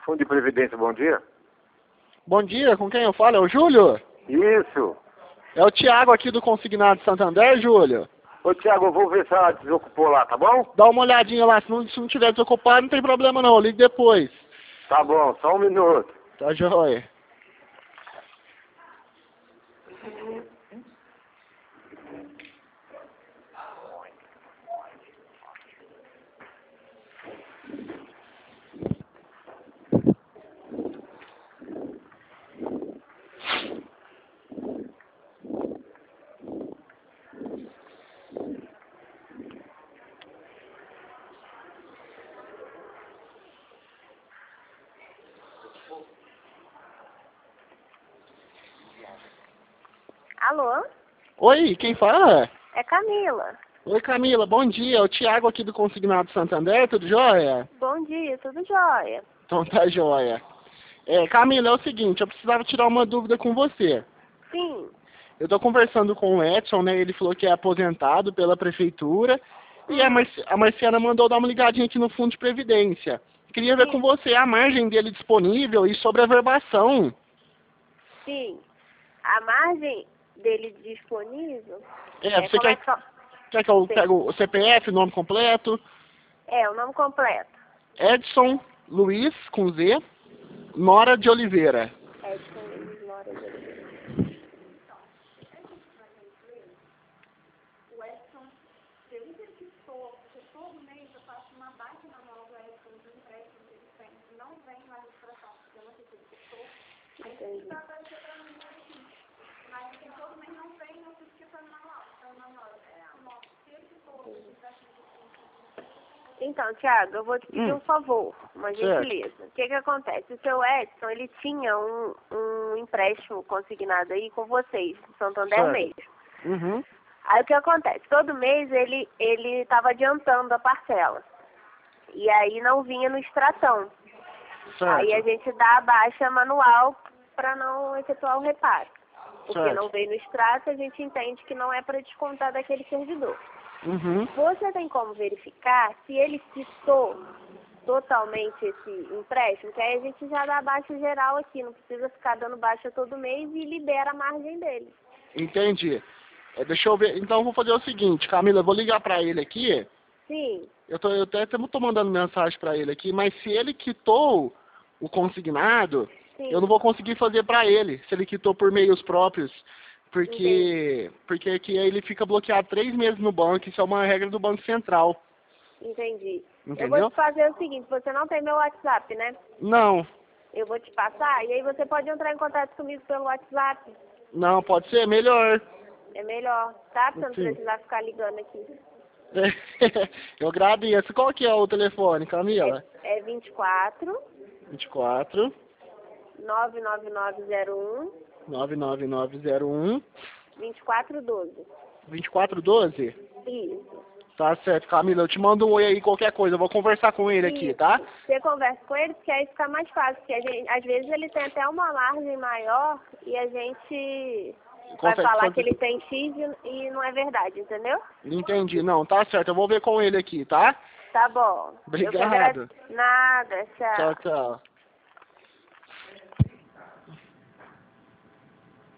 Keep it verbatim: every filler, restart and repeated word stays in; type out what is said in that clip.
Fundo de Previdência, bom dia. Bom dia, com quem eu falo? É o Júlio? Isso. É o Thiago aqui do Consignado Santander, Júlio? Ô, Thiago, eu vou ver se ela desocupou lá, tá bom? Dá uma olhadinha lá, se não, se não tiver desocupado, não tem problema não, ligue depois. Tá bom, só um minuto. Tá joia. Alô? Oi, quem fala? É Camila. Oi, Camila, bom dia. É o Thiago aqui do Consignado Santander, tudo jóia? Bom dia, tudo jóia? Então tá jóia. É, Camila, é o seguinte, eu precisava tirar uma dúvida com você. Sim. Eu tô conversando com o Edson, né? Ele falou que é aposentado pela prefeitura. E a, Marci a Marciana mandou dar uma ligadinha aqui no Fundo de Previdência. Queria ver Sim. com você a margem dele disponível e sobre a verbação. Sim. A margem dele disponível... É, você como quer, é que... quer que eu Sim. pegue o C P F, nome completo? É, o nome completo. Edson Luiz, com Z, Nora de Oliveira. Edson Luiz Nora de Oliveira. O Edson, ele verificou, porque todo mês eu faço uma baixa manual do Edson de empréstimo que ele tem, não vem na ilustração, porque eu não sei se ele ficou. Aí ele está aparecendo para mim aqui. Mas assim, todo mês não vem, eu fiz que foi no manual. Foi no manual, é a nota. Se ele ficou o empréstimo de Então, Thiago, eu vou te pedir Hum. um favor, uma Certo. gentileza. O que que acontece? O seu Edson, ele tinha um, um empréstimo consignado aí com vocês, do Santander Certo. mesmo. Uhum. Aí o que acontece? Todo mês ele ele estava adiantando a parcela. E aí não vinha no extratão. Certo. Aí a gente dá a baixa manual para não efetuar o reparo. Porque Certo. não veio no extrato, a gente entende que não é para descontar daquele servidor. Uhum. Você tem como verificar se ele quitou totalmente esse empréstimo, que aí a gente já dá a baixa geral aqui, não precisa ficar dando baixa todo mês e libera a margem dele. Entendi. É, deixa eu ver. Então eu vou fazer o seguinte, Camila, eu vou ligar pra ele aqui. Sim, Eu, tô, eu até tô mandando mensagem pra ele aqui, mas se ele quitou o consignado, sim. eu não vou conseguir fazer pra ele, se ele quitou por meios próprios. Porque, porque aqui ele fica bloqueado três meses no banco, isso é uma regra do Banco Central. Entendi. Eu Entendeu? vou te fazer o seguinte, você não tem meu WhatsApp, né? Não, Eu vou te passar e aí você pode entrar em contato comigo pelo WhatsApp. não, pode ser melhor. É melhor, tá? Pra você não Sim. precisar ficar ligando aqui. Eu agradeço. Qual que é o telefone, Camila? É, é vinte e quatro, vinte e quatro, nove nove nove zero um, nove nove nove zero um, vinte e quatro doze. vinte e quatro doze? Isso. Tá certo, Camila. Eu te mando um oi aí, qualquer coisa. Eu vou conversar com ele aqui, Isso. tá? Você conversa com ele, porque aí fica mais fácil. Porque a gente, às vezes ele tem até uma margem maior e a gente vai Consegue falar fazer- que ele tem X e, e não é verdade, entendeu? Entendi. Não, tá certo. Eu vou ver com ele aqui, tá? Tá bom. Eu que Obrigado. agradeço. Nada, tchau. Tchau, tchau.